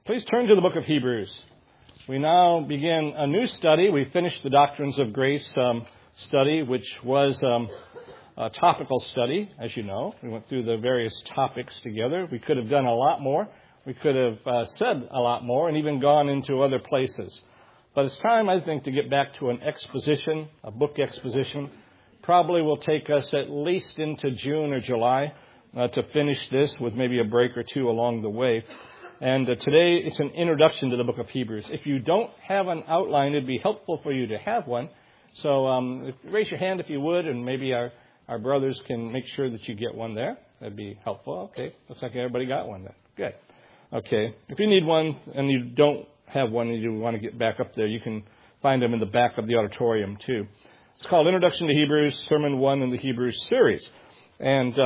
Please turn to the book of Hebrews. We now begin a new study. We finished the Doctrines of Grace study, which was a topical study, as you know. We went through the various topics together. We could have done a lot more. We could have said a lot more and even gone into other places. But it's time, I think, to get back to an exposition, a book exposition. Probably will take us at least into June or July to finish this with maybe a break or two along the way. And today it's an introduction to the book of Hebrews. If you don't have an outline, it'd be helpful for you to have one. So raise your hand if you would, and maybe our brothers can make sure that you get one there. That'd be helpful. Okay, looks like everybody got one then. Good. Okay, if you need one and you don't have one and you want to get back up there, you can find them in the back of the auditorium too. It's called Introduction to Hebrews, Sermon 1 in the Hebrews series. And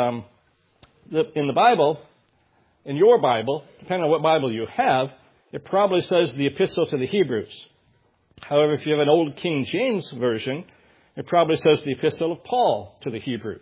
in the Bible, in your Bible, depending on what Bible you have, it probably says the Epistle to the Hebrews. However, if you have an old King James version, it probably says the Epistle of Paul to the Hebrews.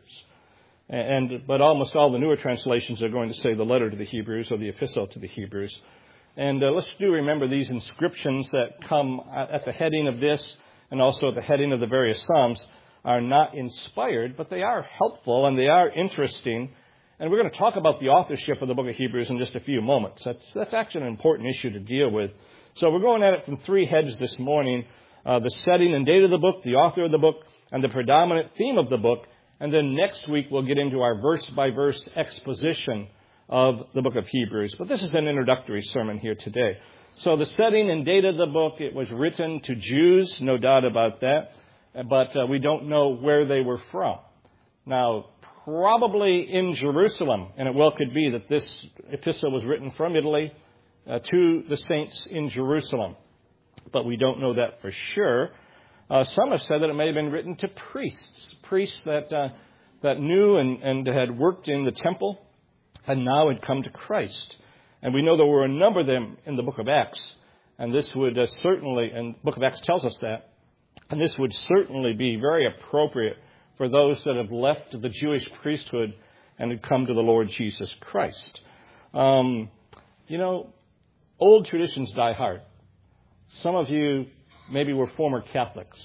But almost all the newer translations are going to say the letter to the Hebrews or the Epistle to the Hebrews. And let's do remember these inscriptions that come at the heading of this and also at the heading of the various Psalms are not inspired, but they are helpful and they are interesting. And we're going to talk about the authorship of the book of Hebrews in just a few moments. That's actually an important issue to deal with. So we're going at it from three heads this morning. The setting and date of the book, the author of the book, and the predominant theme of the book. And then next week we'll get into our verse-by-verse exposition of the book of Hebrews. But this is an introductory sermon here today. So the setting and date of the book, it was written to Jews, no doubt about that. But we don't know where they were from. Now, probably in Jerusalem, and it well could be that this epistle was written from Italy to the saints in Jerusalem. But we don't know that for sure. Some have said that it may have been written to priests that knew and had worked in the temple and now had come to Christ. And we know there were a number of them in the book of Acts. And this would certainly, and the book of Acts tells us that, and this would certainly be very appropriate for those that have left the Jewish priesthood and had come to the Lord Jesus Christ. Old traditions die hard. Some of you maybe were former Catholics.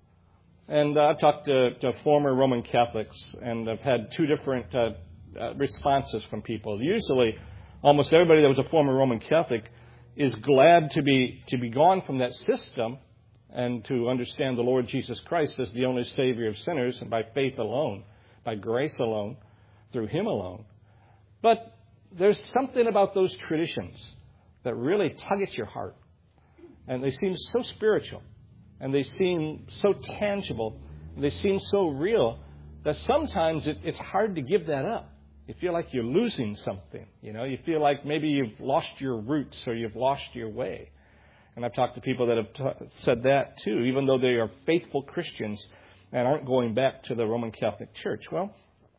And I've talked to former Roman Catholics, and I've had two different responses from people. Usually, almost everybody that was a former Roman Catholic is glad to be gone from that system and to understand the Lord Jesus Christ as the only Savior of sinners, and by faith alone, by grace alone, through Him alone. But there's something about those traditions that really tug at your heart. And they seem so spiritual, and they seem so tangible, and they seem so real, that sometimes it's hard to give that up. You feel like you're losing something. You feel like maybe you've lost your roots or you've lost your way. And I've talked to people that have said that too, even though they are faithful Christians and aren't going back to the Roman Catholic Church. Well,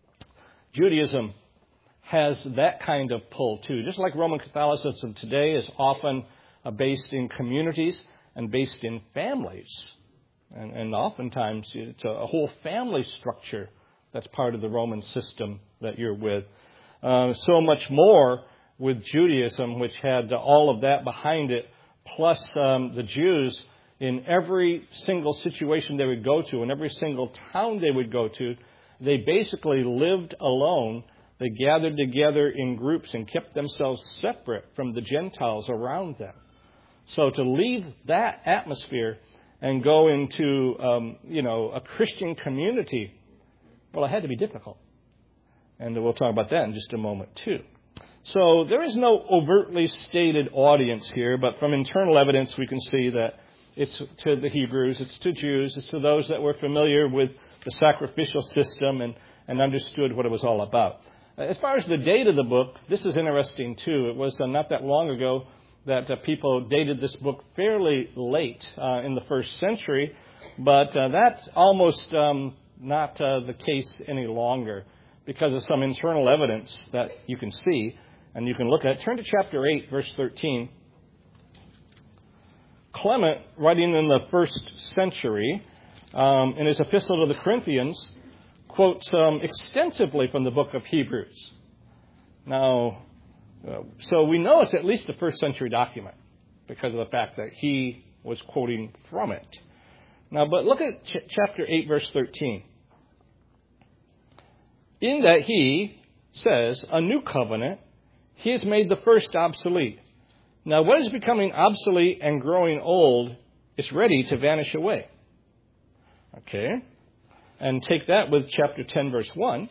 Judaism has that kind of pull too. Just like Roman Catholicism today is often based in communities and based in families. And oftentimes it's a whole family structure that's part of the Roman system that you're with. So much more with Judaism, which had all of that behind it, plus the Jews in every single situation they would go to, in every single town they would go to, they basically lived alone. They gathered together in groups and kept themselves separate from the Gentiles around them. So to leave that atmosphere and go into, a Christian community, well, it had to be difficult. And we'll talk about that in just a moment, too. So there is no overtly stated audience here, but from internal evidence we can see that it's to the Hebrews, it's to Jews, it's to those that were familiar with the sacrificial system and understood what it was all about. As far as the date of the book, this is interesting, too. It was not that long ago that people dated this book fairly late in the first century, but that's almost not the case any longer because of some internal evidence that you can see and you can look at. Turn to chapter 8, verse 13. Clement, writing in the first century, in his epistle to the Corinthians, quotes extensively from the book of Hebrews. Now, So we know it's at least a first century document because of the fact that he was quoting from it. Now, but look at chapter 8, verse 13. In that he says, a new covenant, he has made the first obsolete. Now, what is becoming obsolete and growing old is ready to vanish away. Okay? And take that with chapter 10, verse 1.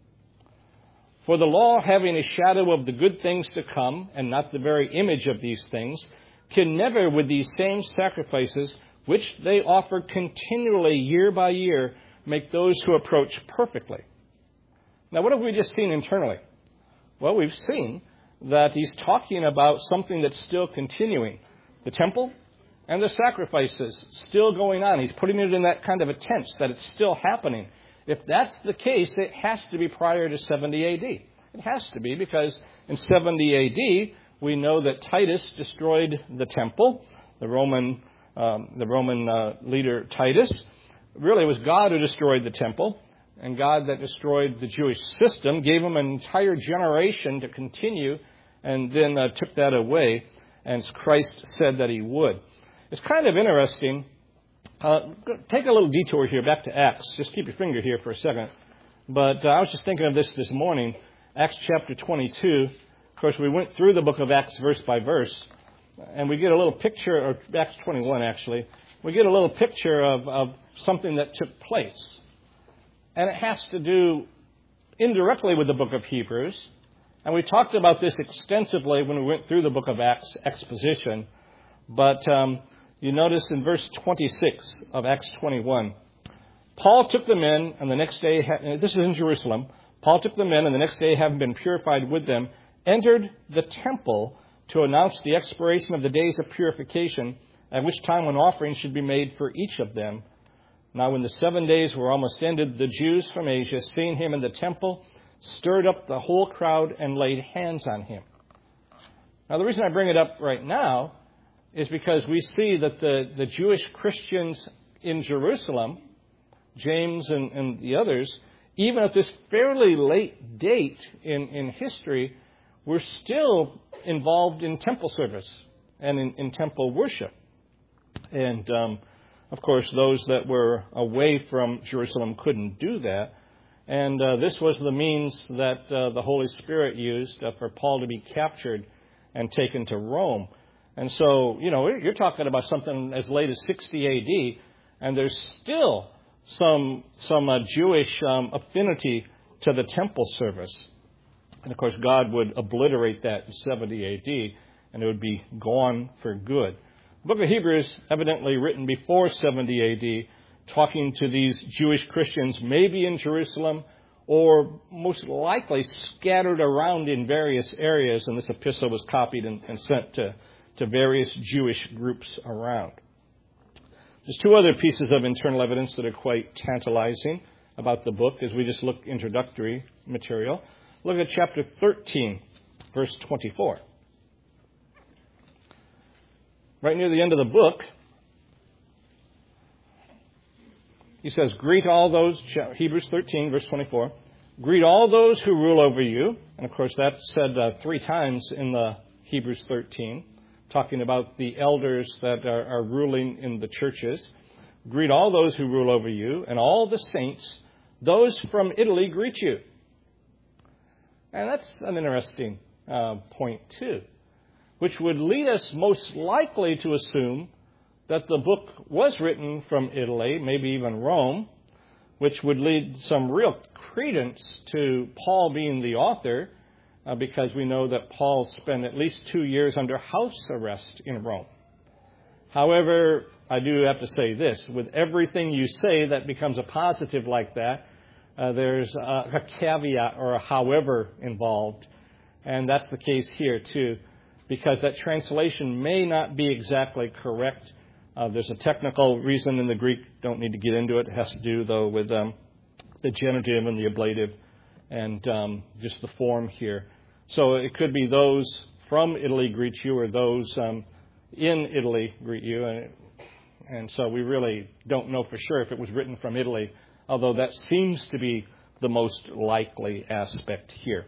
For the law, having a shadow of the good things to come, and not the very image of these things, can never, with these same sacrifices, which they offer continually year by year, make those who approach perfectly. Now, what have we just seen internally? Well, we've seen that he's talking about something that's still continuing. The temple and the sacrifices still going on. He's putting it in that kind of a tense that it's still happening. If that's the case, it has to be prior to 70 A.D. It has to be because in 70 A.D., we know that Titus destroyed the temple. The Roman leader Titus. Really, it was God who destroyed the temple. And God that destroyed the Jewish system gave them an entire generation to continue and then took that away, as Christ said that he would. It's kind of interesting. Take a little detour here back to Acts. Just keep your finger here for a second. But I was just thinking of this morning. Acts chapter 22. Of course, we went through the book of Acts verse by verse. And we get a little picture, or Acts 21 actually. We get a little picture of something that took place. And it has to do indirectly with the book of Hebrews. And we talked about this extensively when we went through the book of Acts exposition. But you notice in verse 26 of Acts 21, Paul took them in, and the next day, this is in Jerusalem, Paul took them in, and the next day, having been purified with them, entered the temple to announce the expiration of the days of purification, at which time an offering should be made for each of them. Now when the 7 days were almost ended, the Jews from Asia, seeing him in the temple, stirred up the whole crowd and laid hands on him. Now the reason I bring it up right now is because we see that the Jewish Christians in Jerusalem, James and the others, even at this fairly late date in history, were still involved in temple service and in temple worship. And of course, those that were away from Jerusalem couldn't do that. And this was the means that the Holy Spirit used for Paul to be captured and taken to Rome. And so, you're talking about something as late as 60 A.D., and there's still some Jewish affinity to the temple service. And of course, God would obliterate that in 70 A.D., and it would be gone for good. The book of Hebrews, evidently written before 70 A.D., talking to these Jewish Christians, maybe in Jerusalem, or most likely scattered around in various areas, and this epistle was copied and sent to various Jewish groups around. There's two other pieces of internal evidence that are quite tantalizing about the book as we just look introductory material. Look at chapter 13, verse 24. Right near the end of the book, he says, greet all those, Hebrews 13, verse 24, greet all those who rule over you. And of course, that's said 3 times in the Hebrews 13, talking about the elders that are ruling in the churches. Greet all those who rule over you, and all the saints, those from Italy greet you. And that's an interesting point, too, which would lead us most likely to assume that the book was written from Italy, maybe even Rome, which would lead some real credence to Paul being the author, because we know that Paul spent at least 2 years under house arrest in Rome. However, I do have to say this. With everything you say that becomes a positive like that, there's a caveat or a however involved. And that's the case here, too, because that translation may not be exactly correct. There's a technical reason in the Greek. Don't need to get into it. It has to do, though, with the genitive and the ablative and just the form here. So it could be those from Italy greet you, or those in Italy greet you. And so we really don't know for sure if it was written from Italy, although that seems to be the most likely aspect here.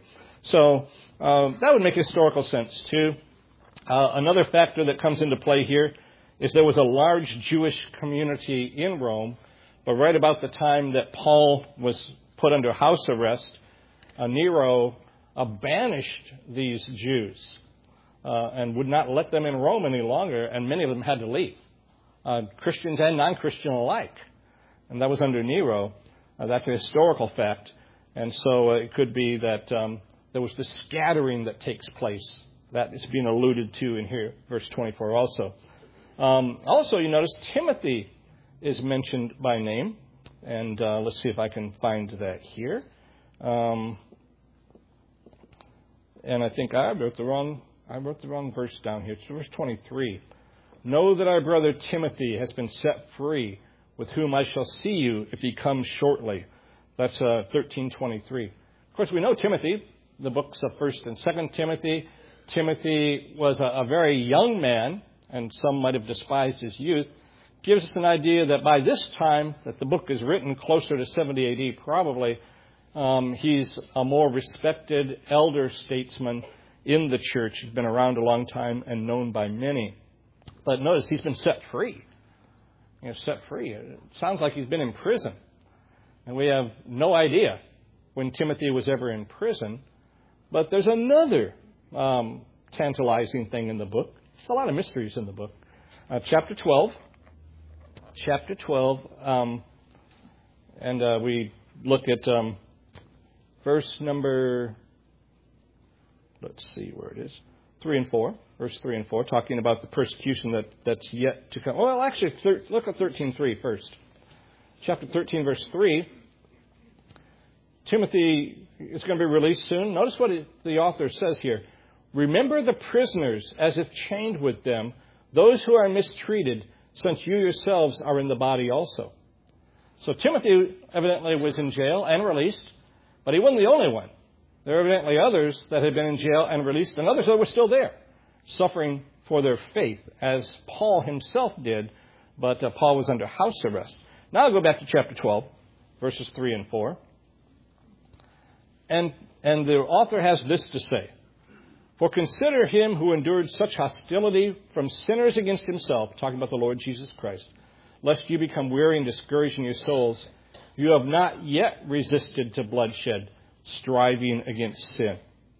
So that would make historical sense, too. Another factor that comes into play here is there was a large Jewish community in Rome, but right about the time that Paul was put under house arrest, Nero banished these Jews and would not let them in Rome any longer, and many of them had to leave, Christians and non-Christian alike. And that was under Nero. That's a historical fact. And so it could be that there was this scattering that takes place. That is being alluded to in here, verse 24 also. Also, you notice Timothy is mentioned by name. And let's see if I can find that here. And I think I wrote the wrong verse down here. It's verse 23. Know that our brother Timothy has been set free, with whom I shall see you if he comes shortly. That's 13:23. Of course, we know Timothy, the books of 1st and 2nd Timothy. Timothy was a very young man, and some might have despised his youth. Gives us an idea that by this time that the book is written, closer to 70 A.D. probably, he's a more respected elder statesman in the church. He's been around a long time and known by many. But notice he's been set free. Set free. It sounds like he's been in prison. And we have no idea when Timothy was ever in prison. But there's another tantalizing thing in the book. There's a lot of mysteries in the book. Chapter 12. And we look at verse number, let's see where it is, 3 and 4. Verse 3 and 4, talking about the persecution that's yet to come. Well, actually, look at 13:3 first. Chapter 13, verse 3. Timothy is going to be released soon. Notice what the author says here. Remember the prisoners as if chained with them, those who are mistreated, since you yourselves are in the body also. So Timothy evidently was in jail and released, but he wasn't the only one. There are evidently others that had been in jail and released, and others that were still there, suffering for their faith, as Paul himself did, but Paul was under house arrest. Now I'll go back to chapter 12, verses 3 and 4. And the author has this to say. For consider him who endured such hostility from sinners against himself, talking about the Lord Jesus Christ, lest you become weary and discouraged in your souls. You have not yet resisted to bloodshed, striving against sin.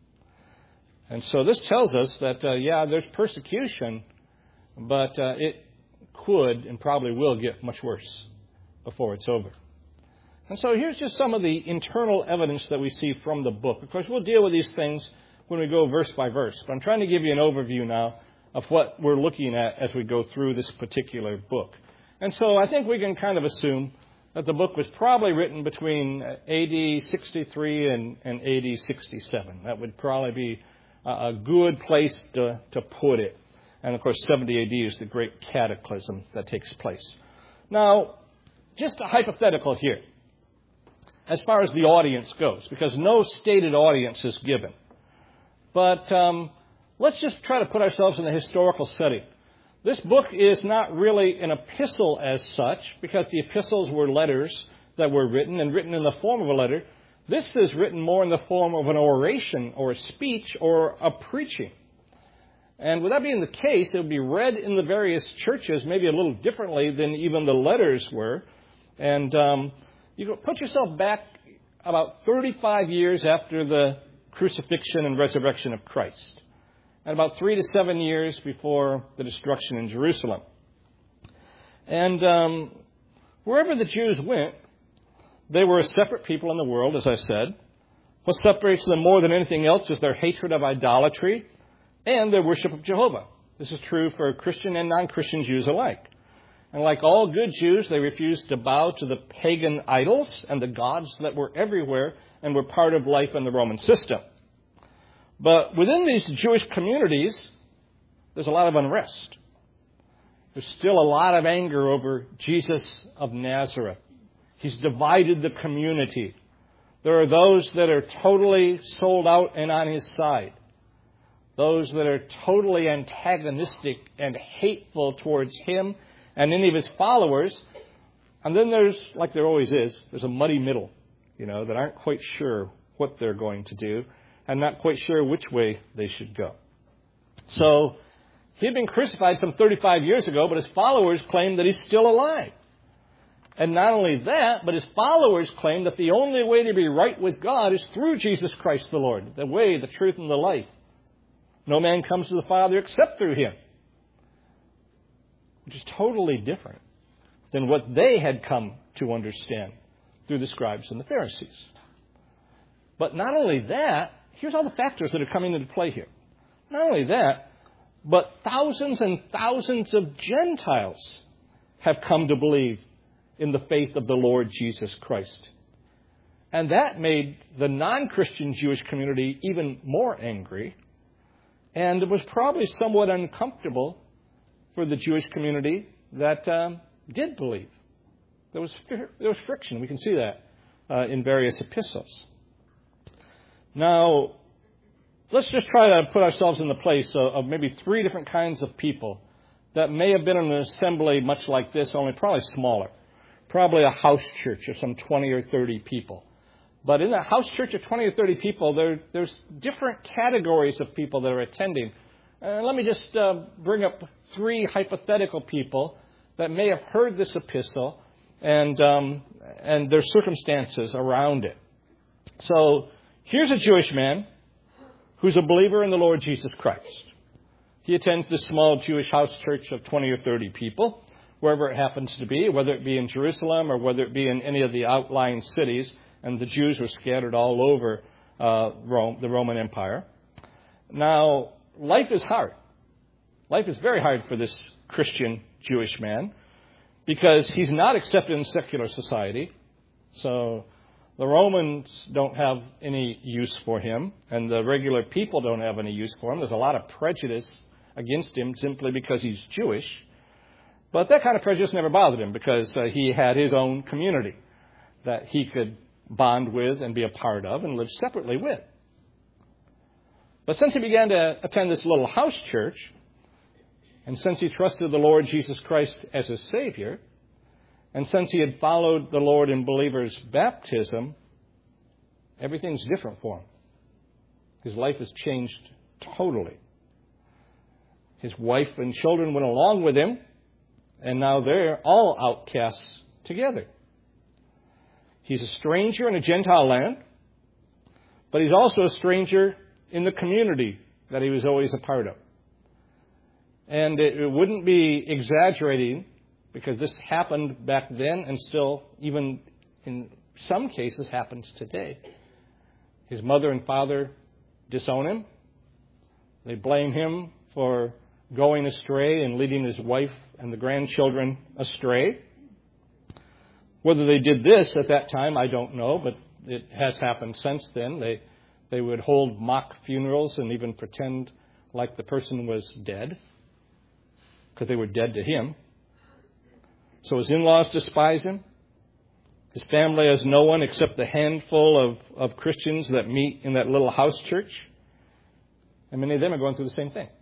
And so this tells us that, there's persecution, but it could and probably will get much worse before it's over. And so here's just some of the internal evidence that we see from the book. Of course, we'll deal with these things when we go verse by verse. But I'm trying to give you an overview now of what we're looking at as we go through this particular book. And so I think we can kind of assume that the book was probably written between AD 63 and AD 67. That would probably be a good place to put it. And, of course, 70 AD is the great cataclysm that takes place. Now, just a hypothetical here, as far as the audience goes, because no stated audience is given. But let's just try to put ourselves in the historical setting. This book is not really an epistle as such, because the epistles were letters that were written and written in the form of a letter. This is written more in the form of an oration or a speech or a preaching. And with that being the case, it would be read in the various churches maybe a little differently than even the letters were. And you can put yourself back about 35 years after the crucifixion and resurrection of Christ, and about 3 to 7 years before the destruction in Jerusalem. And wherever the Jews went, they were a separate people in the world, as I said. What separates them more than anything else is their hatred of idolatry and their worship of Jehovah. This is true for Christian and non-Christian Jews alike. And like all good Jews, they refused to bow to the pagan idols and the gods that were everywhere and were part of life in the Roman system. But within these Jewish communities, there's a lot of unrest. There's still a lot of anger over Jesus of Nazareth. He's divided the community. There are those that are totally sold out and on his side. Those that are totally antagonistic and hateful towards him and any of his followers. And then there's, like there always is, there's a muddy middle, that aren't quite sure what they're going to do. and not quite sure which way they should go. So he had been crucified some 35 years ago, but his followers claim that he's still alive. And not only that, but his followers claim that the only way to be right with God is through Jesus Christ the Lord, the way, the truth, and the life. No man comes to the Father except through him, which is totally different than what they had come to understand through the scribes and the Pharisees. But not only that, here's all the factors that are coming into play here. Not only that, but thousands and thousands of Gentiles have come to believe in the faith of the Lord Jesus Christ. And that made the non-Christian Jewish community even more angry. And it was probably somewhat uncomfortable for the Jewish community that did believe. There was friction. We can see that in various epistles. Now, let's just try to put ourselves in the place of maybe three different kinds of people that may have been in an assembly much like this, only probably smaller. Probably a house church of some 20 or 30 people. But in that house church of 20 or 30 people, there's different categories of people that are attending. Let me just bring up three hypothetical people that may have heard this epistle and their circumstances around it. So here's a Jewish man who's a believer in the Lord Jesus Christ. He attends this small Jewish house church of 20 or 30 people, wherever it happens to be, whether it be in Jerusalem or whether it be in any of the outlying cities. And the Jews were scattered all over Rome, the Roman Empire. Now, life is hard. Life is very hard for this Christian Jewish man because he's not accepted in secular society. So the Romans don't have any use for him, and the regular people don't have any use for him. There's a lot of prejudice against him simply because he's Jewish. But that kind of prejudice never bothered him because he had his own community that he could bond with and be a part of and live separately with. But since he began to attend this little house church, and since he trusted the Lord Jesus Christ as his Savior, and since he had followed the Lord in believers' baptism, everything's different for him. His life has changed totally. His wife and children went along with him, and now they're all outcasts together. He's a stranger in a Gentile land, but he's also a stranger in the community that he was always a part of. And it wouldn't be exaggerating, because this happened back then and still, even in some cases, happens today. His mother and father disown him. They blame him for going astray and leading his wife and the grandchildren astray. Whether they did this at that time, I don't know, but it has happened since then. They would hold mock funerals and even pretend like the person was dead, because they were dead to him. So his in-laws despise him. His family has no one except the handful of Christians that meet in that little house church. And many of them are going through the same thing.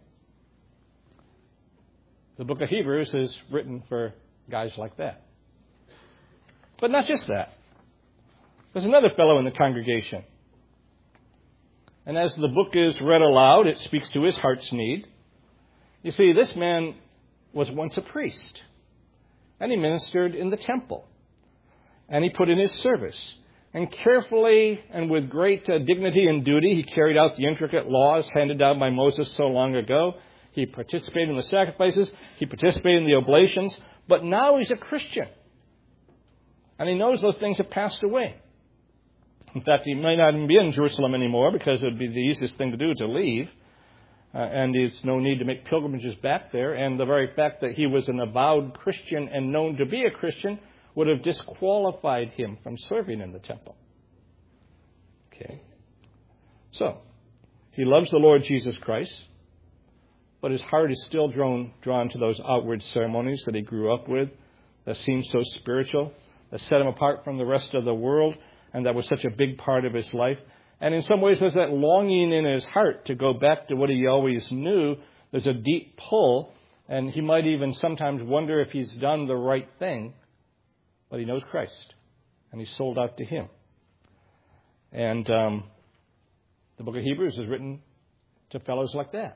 The book of Hebrews is written for guys like that. But not just that. There's another fellow in the congregation. And as the book is read aloud, it speaks to his heart's need. You see, this man was once a priest. And he ministered in the temple. And he put in his service. And carefully and with great dignity and duty, he carried out the intricate laws handed down by Moses so long ago. He participated in the sacrifices. He participated in the oblations. But now he's a Christian. And he knows those things have passed away. In fact, he might not even be in Jerusalem anymore because it would be the easiest thing to do to leave. And there's no need to make pilgrimages back there. And the very fact that he was an avowed Christian and known to be a Christian would have disqualified him from serving in the temple. Okay. So, he loves the Lord Jesus Christ, but his heart is still drawn to those outward ceremonies that he grew up with, that seemed so spiritual, that set him apart from the rest of the world, and that was such a big part of his life. And in some ways was that longing in his heart to go back to what he always knew. There's a deep pull, and he might even sometimes wonder if he's done the right thing, but he knows Christ, and he's sold out to him. And the The book of Hebrews is written to fellows like that.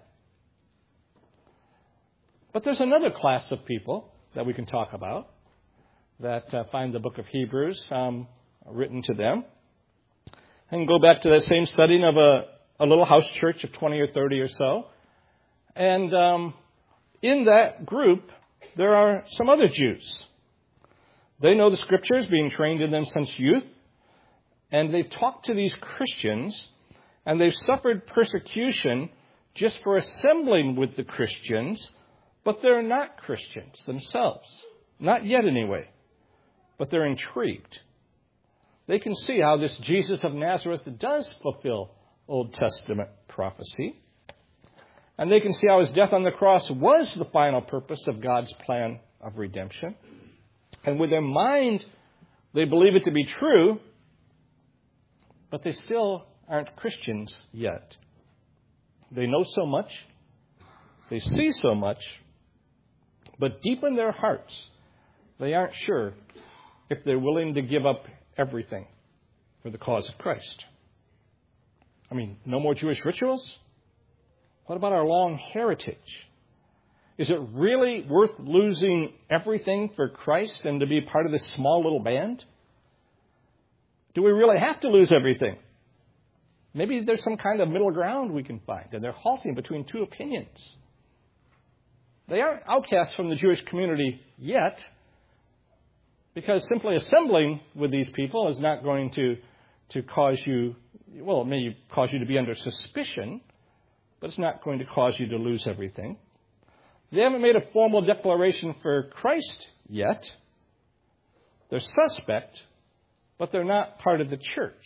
But there's another class of people that we can talk about that find the book of Hebrews written to them. And go back to that same setting of a little house church of 20 or 30 or so. And in that group, there are some other Jews. They know the Scriptures, being trained in them since youth. And they've talked to these Christians, and they've suffered persecution just for assembling with the Christians, but they're not Christians themselves. Not yet, anyway. But they're intrigued. They can see how this Jesus of Nazareth does fulfill Old Testament prophecy. And they can see how his death on the cross was the final purpose of God's plan of redemption. And with their mind, they believe it to be true, but they still aren't Christians yet. They know so much, they see so much, but deep in their hearts, they aren't sure if they're willing to give up everything for the cause of Christ. I mean, no more Jewish rituals? What about our long heritage? Is it really worth losing everything for Christ and to be part of this small little band? Do we really have to lose everything? Maybe there's some kind of middle ground we can find, and they're halting between two opinions. They aren't outcasts from the Jewish community yet, because simply assembling with these people is not going to cause you, well, it may cause you to be under suspicion, but it's not going to cause you to lose everything. They haven't made a formal declaration for Christ yet. They're suspect, but they're not part of the church.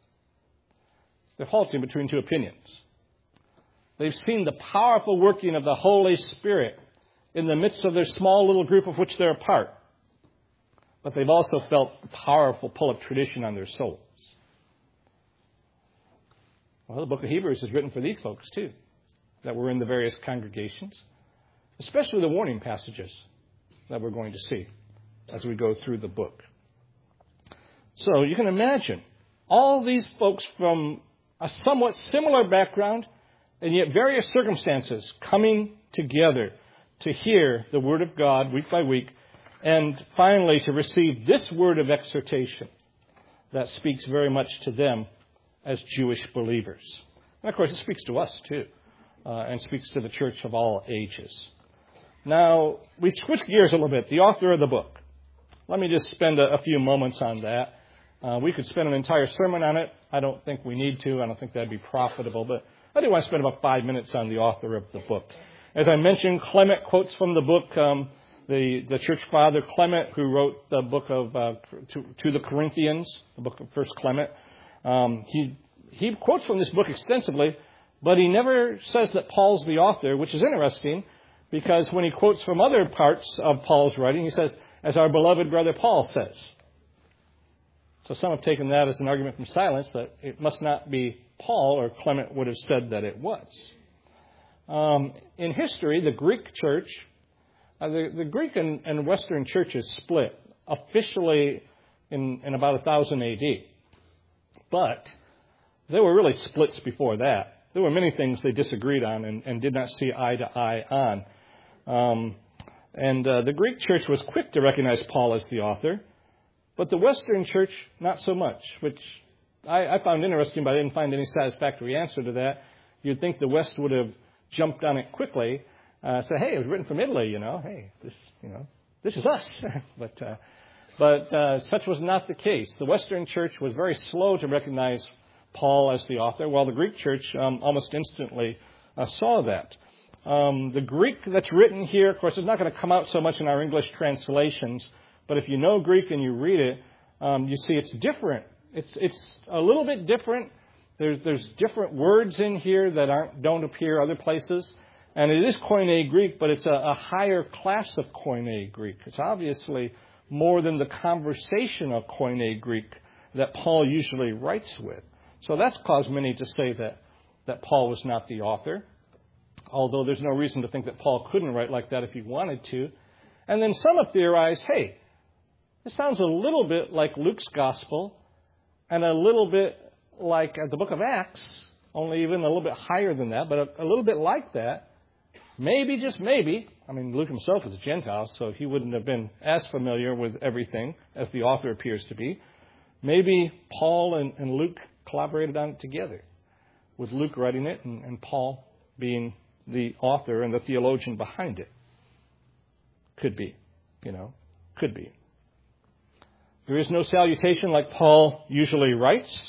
They're halting between two opinions. They've seen the powerful working of the Holy Spirit in the midst of their small little group of which they're a part. But they've also felt the powerful pull of tradition on their souls. Well, the book of Hebrews is written for these folks, too, that were in the various congregations, especially the warning passages that we're going to see as we go through the book. So you can imagine all these folks from a somewhat similar background and yet various circumstances coming together to hear the Word of God week by week, and finally to receive this word of exhortation that speaks very much to them as Jewish believers. And of course, it speaks to us too, and speaks to the church of all ages. Now, we switch gears a little bit. The author of the book. Let me just spend a few moments on that. We could spend an entire sermon on it. I don't think we need to. I don't think that'd be profitable. But I do want to spend about 5 minutes on the author of the book. As I mentioned, Clement quotes from the book, the church father Clement, who wrote the book of to the Corinthians, the book of 1 Clement. He quotes from this book extensively, but he never says that Paul's the author, which is interesting, because when he quotes from other parts of Paul's writing, he says, as our beloved brother Paul says. So some have taken that as an argument from silence that it must not be Paul, or Clement would have said that it was. In history, the Greek church, the Greek and Western churches split officially in about 1000 A.D. But there were really splits before that. There were many things they disagreed on and did not see eye to eye on. The Greek church was quick to recognize Paul as the author, but the Western church, not so much, which I found interesting, but I didn't find any satisfactory answer to that. You'd think the West would have jumped on it quickly, say, hey, it was written from Italy, hey, this is us. But such was not the case. The Western church was very slow to recognize Paul as the author, while the Greek church almost instantly saw that. The Greek that's written here, of course, is not going to come out so much in our English translations, but if you know Greek and you read it, you see it's different. It's a little bit different. There's different words in here that don't appear other places. And it is Koine Greek, but it's a higher class of Koine Greek. It's obviously more than the conversational Koine Greek that Paul usually writes with. So that's caused many to say that Paul was not the author, although there's no reason to think that Paul couldn't write like that if he wanted to. And then some have theorized, hey, this sounds a little bit like Luke's gospel and a little bit like the book of Acts, only even a little bit higher than that, but a little bit like that. Maybe, just maybe. I mean, Luke himself was a Gentile, so he wouldn't have been as familiar with everything as the author appears to be. Maybe Paul and Luke collaborated on it together, with Luke writing it and Paul being the author and the theologian behind it. Could be, could be. There is no salutation like Paul usually writes,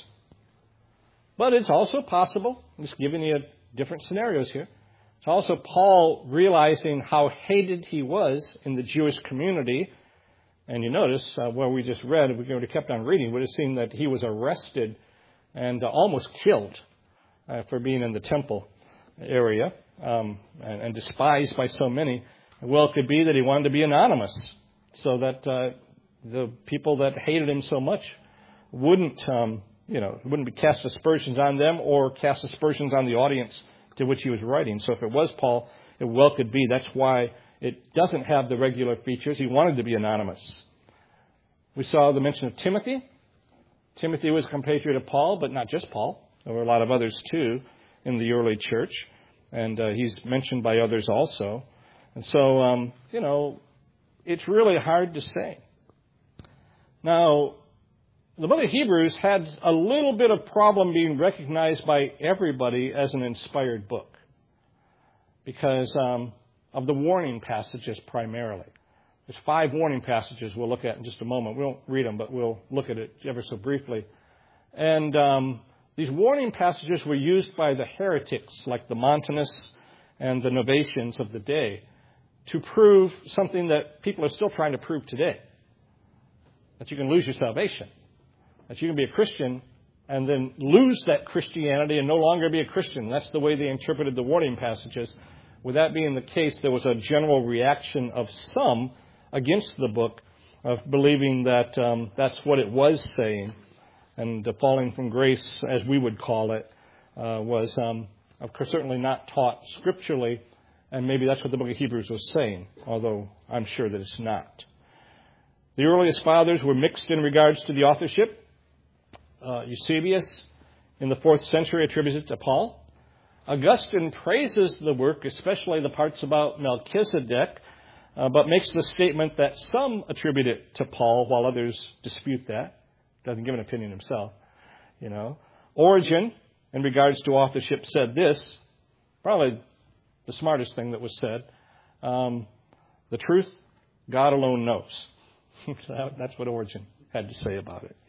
but it's also possible, I'm just giving you different scenarios here, it's also Paul realizing how hated he was in the Jewish community. And you notice where we just read, if we would have kept on reading, we would have seen that he was arrested and almost killed for being in the temple area and despised by so many. Well, it could be that he wanted to be anonymous so that the people that hated him so much wouldn't be cast aspersions on them or cast aspersions on the audience to which he was writing. So if it was Paul, it well could be. That's why it doesn't have the regular features. He wanted to be anonymous. We saw the mention of Timothy. Timothy was a compatriot of Paul, but not just Paul. There were a lot of others too in the early church. And he's mentioned by others also. And so, it's really hard to say. Now, the book of Hebrews had a little bit of problem being recognized by everybody as an inspired book because of the warning passages primarily. There's 5 warning passages we'll look at in just a moment. We won't read them, but we'll look at it ever so briefly. And these warning passages were used by the heretics like the Montanists and the Novatians of the day to prove something that people are still trying to prove today, that you can lose your salvation. That you can be a Christian and then lose that Christianity and no longer be a Christian. That's the way they interpreted the warning passages. With that being the case, there was a general reaction of some against the book of believing that that's what it was saying. And the falling from grace, as we would call it, was of course certainly not taught scripturally. And maybe that's what the book of Hebrews was saying, although I'm sure that it's not. The earliest fathers were mixed in regards to the authorship. Eusebius in the 4th century attributes it to Paul. Augustine praises the work, especially the parts about Melchizedek, but makes the statement that some attribute it to Paul while others dispute that. Doesn't give an opinion himself. Origen, in regards to authorship, said this, probably the smartest thing that was said. The truth, God alone knows. That's what Origen had to say about it,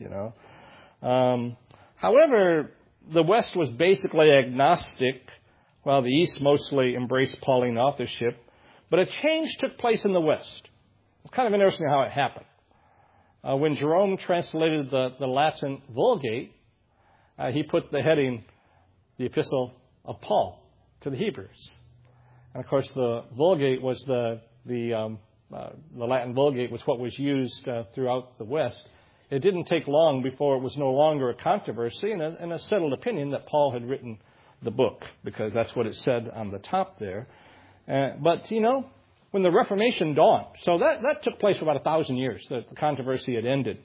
However, the West was basically agnostic, while the East mostly embraced Pauline authorship. But a change took place in the West. It's kind of interesting how it happened. When Jerome translated the Latin Vulgate, he put the heading, the Epistle of Paul to the Hebrews. And of course, the Vulgate was the Latin Vulgate was what was used throughout the West. It didn't take long before it was no longer a controversy and a settled opinion that Paul had written the book, because that's what it said on the top there. But, when the Reformation dawned, so that took place for about 1,000 years, the controversy had ended.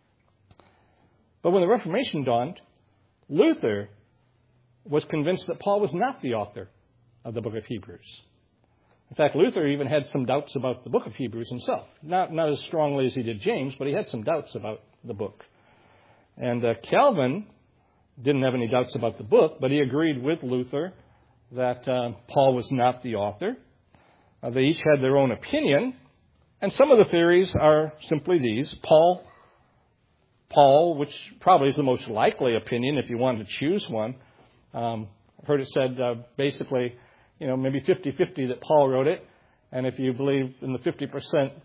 But when the Reformation dawned, Luther was convinced that Paul was not the author of the book of Hebrews. In fact, Luther even had some doubts about the book of Hebrews himself. Not as strongly as he did James, but he had some doubts about the book. And Calvin didn't have any doubts about the book, but he agreed with Luther that Paul was not the author. They each had their own opinion. And some of the theories are simply these. Paul, which probably is the most likely opinion if you wanted to choose one. I've heard it said basically, maybe 50-50 that Paul wrote it. And if you believe in the 50%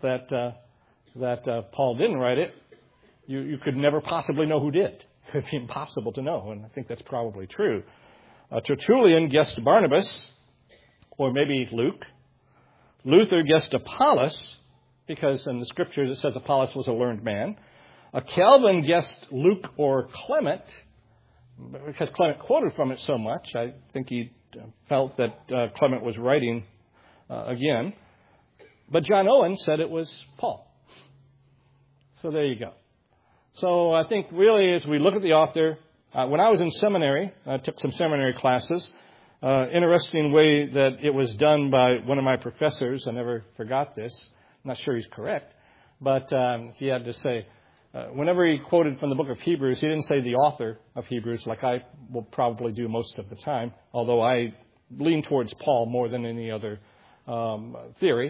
that Paul didn't write it, you could never possibly know who did. It would be impossible to know, and I think that's probably true. Tertullian guessed Barnabas, or maybe Luke. Luther guessed Apollos, because in the Scriptures it says Apollos was a learned man. Calvin guessed Luke or Clement, because Clement quoted from it so much. I think he felt that Clement was writing again. But John Owen said it was Paul. So there you go. So I think really as we look at the author, When I was in seminary, I took some seminary classes. Interesting way that it was done by one of my professors. I never forgot this. I'm not sure he's correct. But he had to say, whenever he quoted from the book of Hebrews, he didn't say the author of Hebrews like I will probably do most of the time, although I lean towards Paul more than any other theory.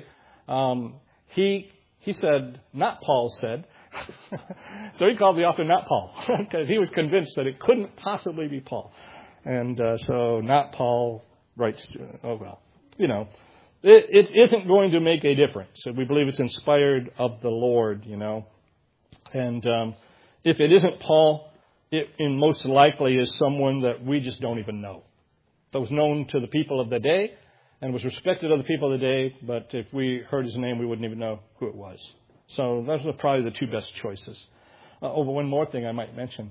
He said, not Paul said. So he called the author not Paul because he was convinced that it couldn't possibly be Paul. And so not Paul writes, oh well, it isn't going to make a difference. So we believe it's inspired of the Lord, And if it isn't Paul, it most likely is someone that we just don't even know. That was known to the people of the day and was respected of the people of the day, but if we heard his name, we wouldn't even know who it was. So those are probably the two best choices. But one more thing I might mention.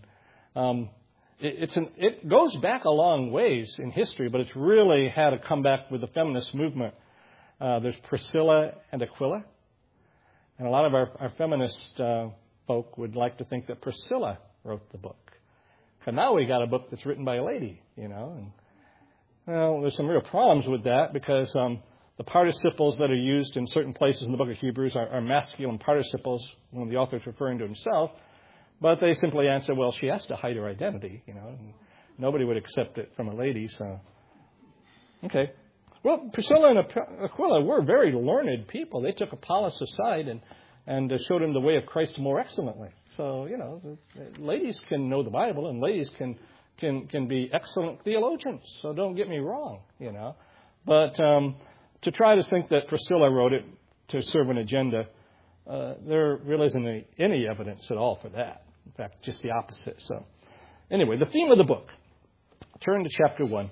It goes back a long ways in history, but it's really had a comeback with the feminist movement. There's Priscilla and Aquila. And a lot of our feminist folk would like to think that Priscilla wrote the book. Because now we got a book that's written by a lady, And, well, there's some real problems with that because the participles that are used in certain places in the book of Hebrews are masculine participles when the author is referring to himself. But they simply answer, well, she has to hide her identity, And nobody would accept it from a lady, so. Okay. Well, Priscilla and Aquila were very learned people. They took Apollos aside and showed him the way of Christ more excellently. So, ladies can know the Bible and ladies can be excellent theologians. So don't get me wrong, But to try to think that Priscilla wrote it to serve an agenda, there really isn't any evidence at all for that. In fact, just the opposite. So anyway, the theme of the book. Turn to chapter 1.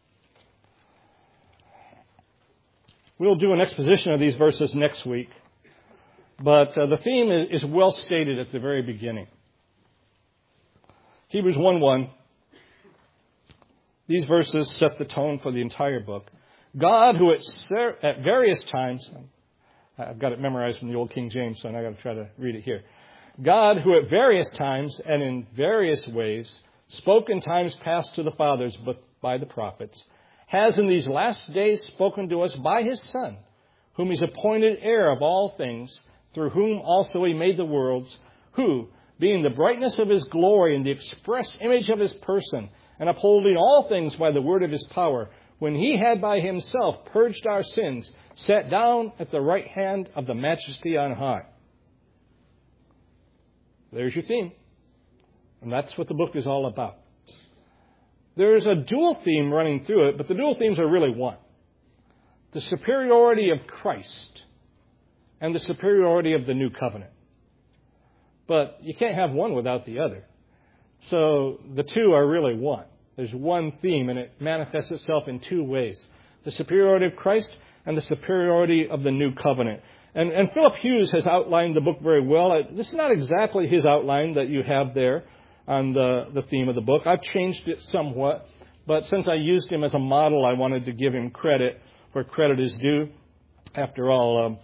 We'll do an exposition of these verses next week. But the theme is well stated at the very beginning. Hebrews 1:1. These verses set the tone for the entire book. God, who at various times, I've got it memorized from the old King James, so I've got to try to read it here. God, who at various times and in various ways spoke in times past to the fathers, but by the prophets, has in these last days spoken to us by his Son, whom he's appointed heir of all things, through whom also he made the worlds, who, being the brightness of his glory and the express image of his person, and upholding all things by the word of his power, when he had by himself purged our sins, sat down at the right hand of the Majesty on high. There's your theme. And that's what the book is all about. There's a dual theme running through it, but the dual themes are really one. The superiority of Christ and the superiority of the new covenant. But you can't have one without the other. So the two are really one. There's one theme, and it manifests itself in two ways. The superiority of Christ and the superiority of the new covenant. And Philip Hughes has outlined the book very well. This is not exactly his outline that you have there on the theme of the book. I've changed it somewhat, but since I used him as a model, I wanted to give him credit where credit is due. After all,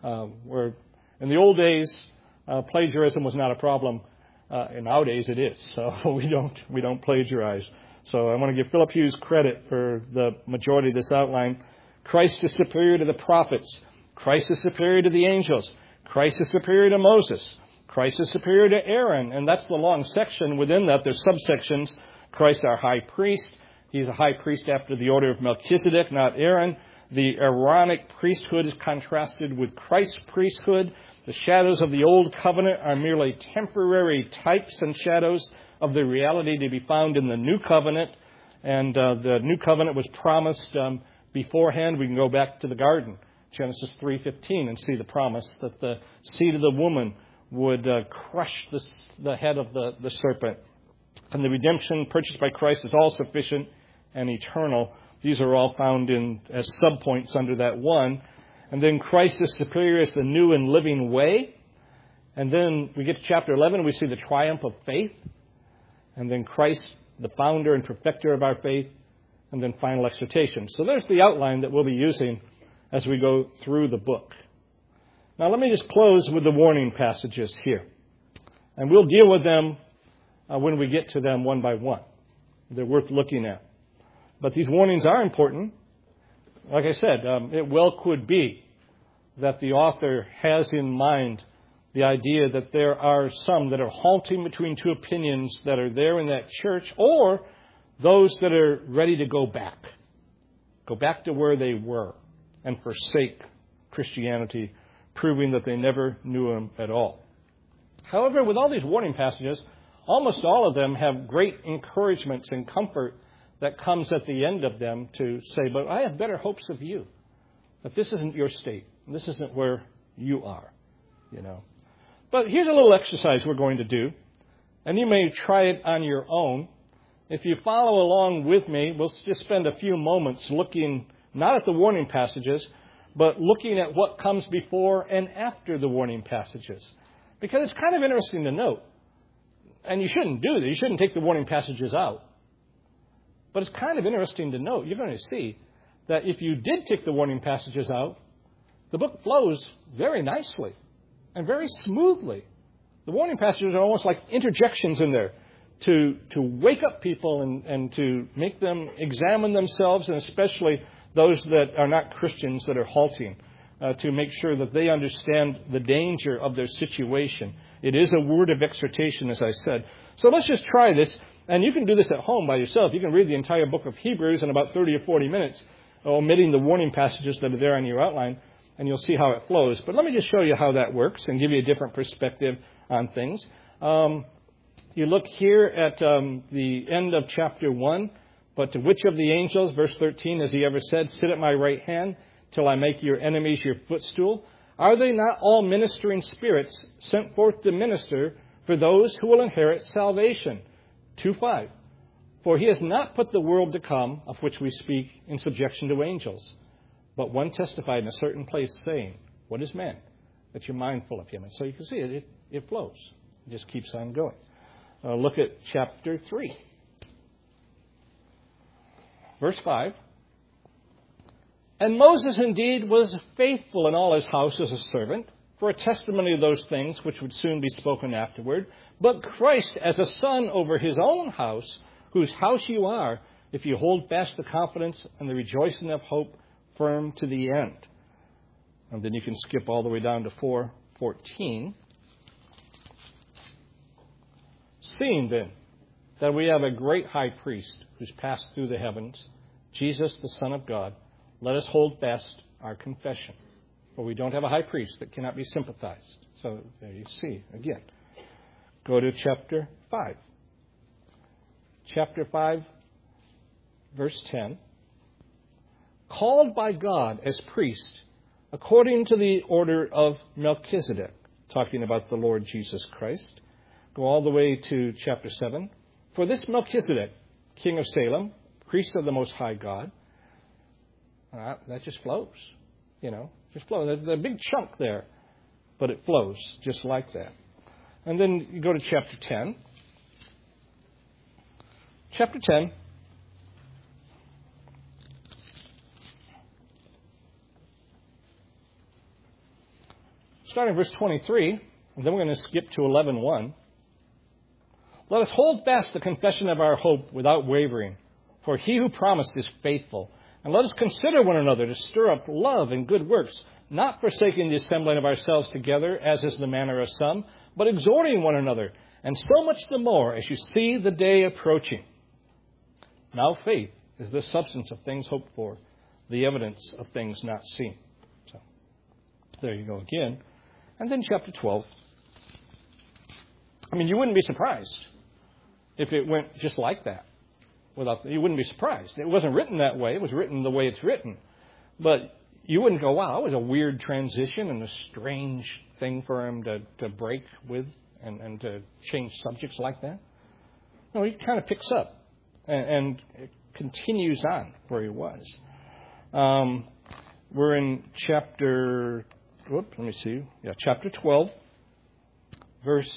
in the old days, plagiarism was not a problem. And nowadays it is, so we don't plagiarize. So I want to give Philip Hughes credit for the majority of this outline. Christ is superior to the prophets. Christ is superior to the angels. Christ is superior to Moses. Christ is superior to Aaron. And that's the long section. Within that, there's subsections. Christ, our high priest. He's a high priest after the order of Melchizedek, not Aaron. The Aaronic priesthood is contrasted with Christ's priesthood. The shadows of the old covenant are merely temporary types and shadows of the reality to be found in the new covenant. And the new covenant was promised beforehand. We can go back to the garden, Genesis 3:15, and see the promise that the seed of the woman would crush the head of the serpent. And the redemption purchased by Christ is all sufficient and eternal. These are all found as subpoints under that one. And then Christ is superior as the new and living way. And then we get to chapter 11, and we see the triumph of faith. And then Christ, the founder and perfecter of our faith. And then final exhortation. So there's the outline that we'll be using as we go through the book. Now let me just close with the warning passages here. And we'll deal with them when we get to them one by one. They're worth looking at. But these warnings are important. Like I said, it well could be that the author has in mind the idea that there are some that are halting between two opinions that are there in that church, or those that are ready to go back to where they were and forsake Christianity, proving that they never knew Him at all. However, with all these warning passages, almost all of them have great encouragements and comfort that comes at the end of them to say, but I have better hopes of you, that this isn't your state. This isn't where you are, But here's a little exercise we're going to do, and you may try it on your own. If you follow along with me, we'll just spend a few moments looking not at the warning passages, but looking at what comes before and after the warning passages. Because it's kind of interesting to note, and you shouldn't do that. You shouldn't take the warning passages out. But it's kind of interesting to note, you're going to see that if you did take the warning passages out, the book flows very nicely and very smoothly. The warning passages are almost like interjections in there to wake up people and to make them examine themselves, and especially those that are not Christians that are halting, to make sure that they understand the danger of their situation. It is a word of exhortation, as I said. So let's just try this. And you can do this at home by yourself. You can read the entire book of Hebrews in about 30 or 40 minutes, omitting the warning passages that are there on your outline, and you'll see how it flows. But let me just show you how that works and give you a different perspective on things. You look here at the end of chapter 1. But to which of the angels, verse 13, has He ever said, sit at my right hand till I make your enemies your footstool? Are they not all ministering spirits sent forth to minister for those who will inherit salvation? 2:5. For He has not put the world to come, of which we speak, in subjection to angels. But one testified in a certain place, saying, what is man, that you're mindful of him? And so you can see it flows. It just keeps on going. Look at chapter 3. Verse 5. And Moses indeed was faithful in all his house as a servant, for a testimony of those things which would soon be spoken afterward. But Christ as a son over His own house, whose house you are, if you hold fast the confidence and the rejoicing of hope firm to the end. And then you can skip all the way down to 4:14. Seeing then that we have a great high priest who's passed through the heavens, Jesus, the Son of God, let us hold fast our confession. For we don't have a high priest that cannot be sympathized. So there you see, again. Go to chapter 5. Chapter 5, verse 10. Called by God as priest, according to the order of Melchizedek, talking about the Lord Jesus Christ. Go all the way to chapter 7. For this Melchizedek, king of Salem, priest of the Most High God, that just flows, just flows. There's a big chunk there, but it flows just like that. And then you go to chapter 10. Chapter 10. Starting verse 23, and then we're going to skip to 11:1. Let us hold fast the confession of our hope without wavering, for He who promised is faithful. And let us consider one another to stir up love and good works, not forsaking the assembling of ourselves together, as is the manner of some, but exhorting one another, and so much the more as you see the day approaching. Now faith is the substance of things hoped for, the evidence of things not seen. So there you go again. And then chapter 12. You wouldn't be surprised if it went just like that. You wouldn't be surprised. It wasn't written that way. It was written the way it's written. But you wouldn't go, wow, that was a weird transition and a strange thing for him to break with and to change subjects like that. No, he kind of picks up and continues on where he was. We're in chapter 12, verse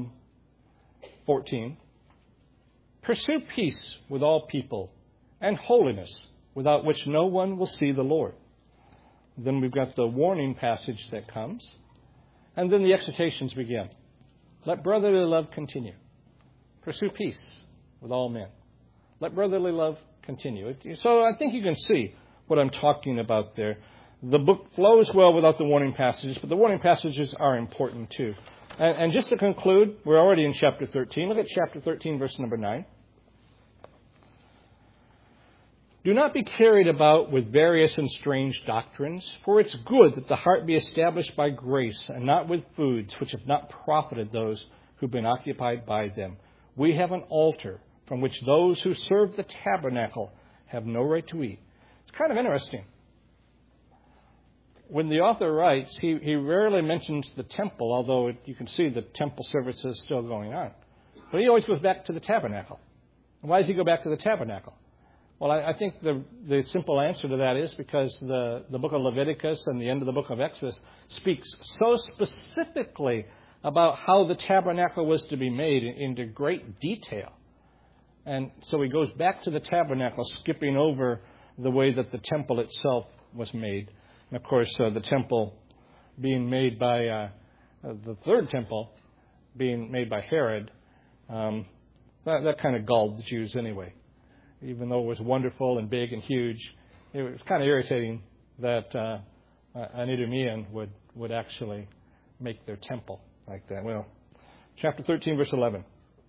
14. Pursue peace with all people and holiness, without which no one will see the Lord. Then we've got the warning passage that comes. And then the exhortations begin. Let brotherly love continue. Pursue peace with all men. Let brotherly love continue. So I think you can see what I'm talking about there. The book flows well without the warning passages, but the warning passages are important too. And just to conclude, we're already in chapter 13. Look at chapter 13, verse number 9. Do not be carried about with various and strange doctrines, for it's good that the heart be established by grace, and not with foods which have not profited those who've been occupied by them. We have an altar from which those who serve the tabernacle have no right to eat. It's kind of interesting. When the author writes, he rarely mentions the temple, although you can see the temple service is still going on. But he always goes back to the tabernacle. And why does he go back to the tabernacle? Well, I think the simple answer to that is because the book of Leviticus and the end of the book of Exodus speaks so specifically about how the tabernacle was to be made into great detail. And so he goes back to the tabernacle, skipping over the way that the temple itself was made. And, of course, the temple being made by, the third temple being made by Herod, that kind of galled the Jews anyway. Even though it was wonderful and big and huge, it was kind of irritating that an Idumean would actually make their temple like that. Well, chapter 13, verse 11.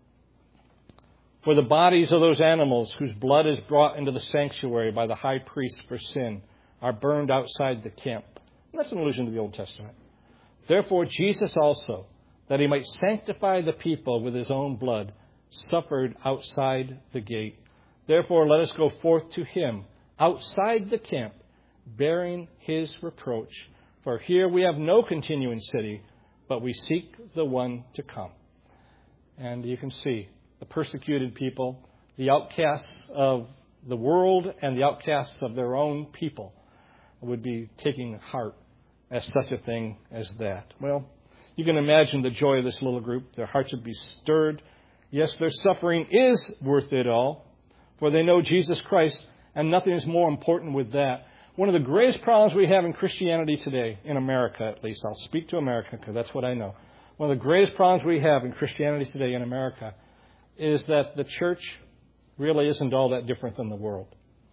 For the bodies of those animals whose blood is brought into the sanctuary by the high priest for sin are burned outside the camp. And that's an allusion to the Old Testament. Therefore, Jesus also, that he might sanctify the people with his own blood, suffered outside the gate. Therefore, let us go forth to him outside the camp, bearing his reproach. For here we have no continuing city, but we seek the one to come. And you can see the persecuted people, the outcasts of the world and the outcasts of their own people would be taking heart as such a thing as that. Well, you can imagine the joy of this little group. Their hearts would be stirred. Yes, their suffering is worth it all, for they know Jesus Christ, and nothing is more important with that. One of the greatest problems we have in Christianity today, in America at least, I'll speak to America because that's what I know. One of the greatest problems we have in Christianity today in America is that the church really isn't all that different than the world.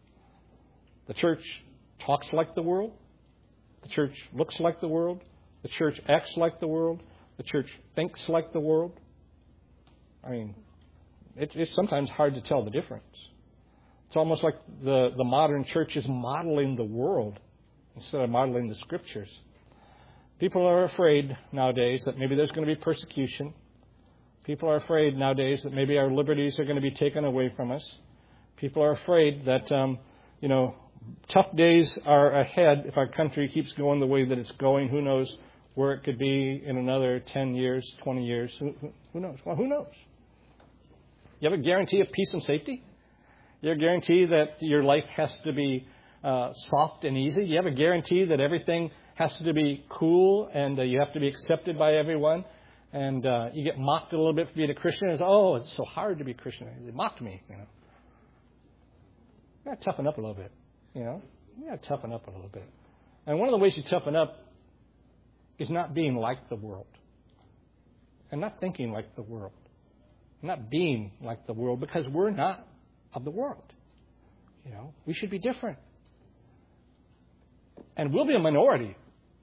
The church talks like the world. The church looks like the world. The church acts like the world. The church thinks like the world. I mean, it's sometimes hard to tell the difference. It's almost like the modern church is modeling the world instead of modeling the Scriptures. People are afraid nowadays that maybe there's going to be persecution. People are afraid nowadays that maybe our liberties are going to be taken away from us. People are afraid that, tough days are ahead if our country keeps going the way that it's going. Who knows where it could be in another 10 years, 20 years. Who knows? Well, who knows? You have a guarantee of peace and safety? You have a guarantee that your life has to be soft and easy? You have a guarantee that everything has to be cool and you have to be accepted by everyone? And you get mocked a little bit for being a Christian. It's, it's so hard to be a Christian. They mocked me, You got to toughen up a little bit, You got to toughen up a little bit. And one of the ways you toughen up is not being like the world. And not thinking like the world. Not being like the world, because we're not of the world. We should be different. And we'll be a minority.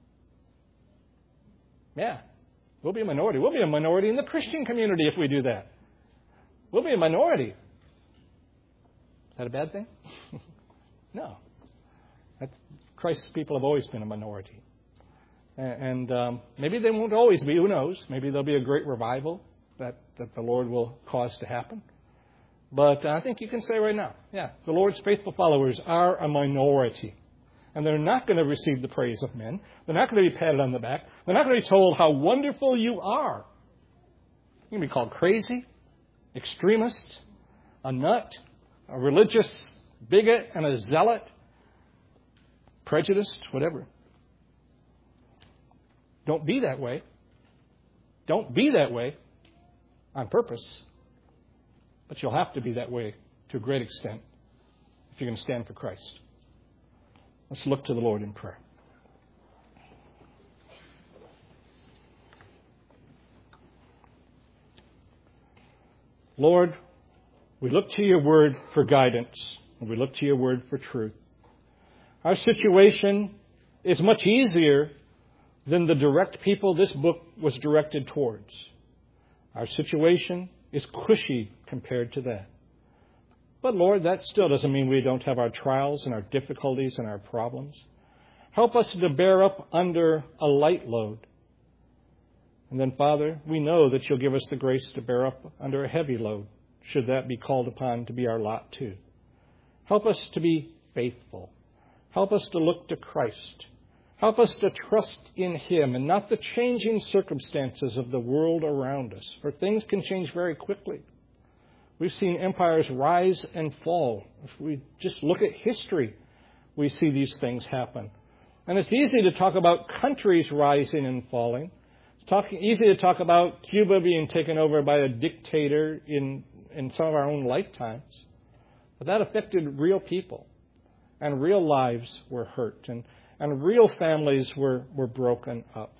Yeah. We'll be a minority. We'll be a minority in the Christian community if we do that. We'll be a minority. Is that a bad thing? No. Christ's people have always been a minority. And maybe they won't always be. Who knows? Maybe there'll be a great revival that the Lord will cause to happen. But I think you can say right now, the Lord's faithful followers are a minority. And they're not going to receive the praise of men. They're not going to be patted on the back. They're not going to be told how wonderful you are. You're going to be called crazy, extremist, a nut, a religious bigot, and a zealot, prejudiced, whatever. Don't be that way. Don't be that way on purpose. But you'll have to be that way to a great extent if you're going to stand for Christ. Let's look to the Lord in prayer. Lord, We look to your word for guidance, and we look to your word for truth. Our situation is much easier than the direct people this book was directed towards. Our situation is cushy compared to that. But Lord, that still doesn't mean we don't have our trials and our difficulties and our problems. Help us to bear up under a light load. And then, Father, we know that you'll give us the grace to bear up under a heavy load, should that be called upon to be our lot too. Help us to be faithful. Help us to look to Christ. Help us to trust in Him and not the changing circumstances of the world around us, for things can change very quickly. We've seen empires rise and fall. If we just look at history, we see these things happen. And it's easy to talk about countries rising and falling. It's easy to talk about Cuba being taken over by a dictator in some of our own lifetimes. But that affected real people, and real lives were hurt, and real families were broken up.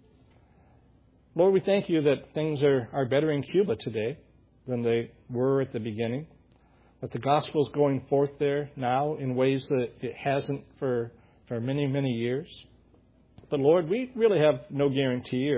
Lord, we thank you that things are better in Cuba today than they were at the beginning, that the gospel is going forth there now in ways that it hasn't for many, many years. But Lord, we really have no guarantee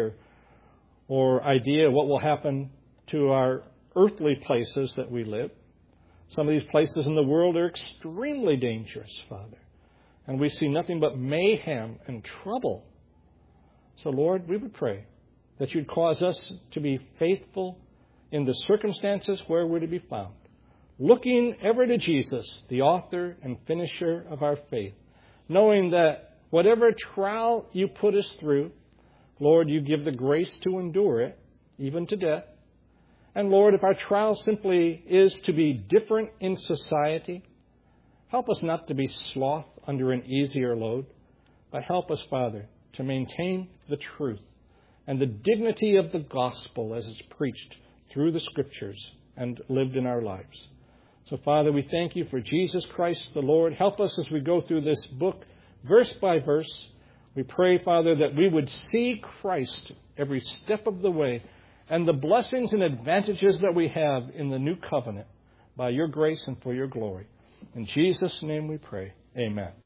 or idea what will happen to our earthly places that we live. Some of these places in the world are extremely dangerous, Father. And we see nothing but mayhem and trouble. So, Lord, we would pray that you'd cause us to be faithful in the circumstances where we're to be found, looking ever to Jesus, the author and finisher of our faith, knowing that whatever trial you put us through, Lord, you give the grace to endure it, even to death. And Lord, if our trial simply is to be different in society, help us not to be sloth under an easier load, but help us, Father, to maintain the truth and the dignity of the gospel as it's preached through the Scriptures and lived in our lives. So, Father, we thank you for Jesus Christ the Lord. Help us as we go through this book, verse by verse. We pray, Father, that we would see Christ every step of the way and the blessings and advantages that we have in the new covenant by your grace and for your glory. In Jesus' name we pray. Amen.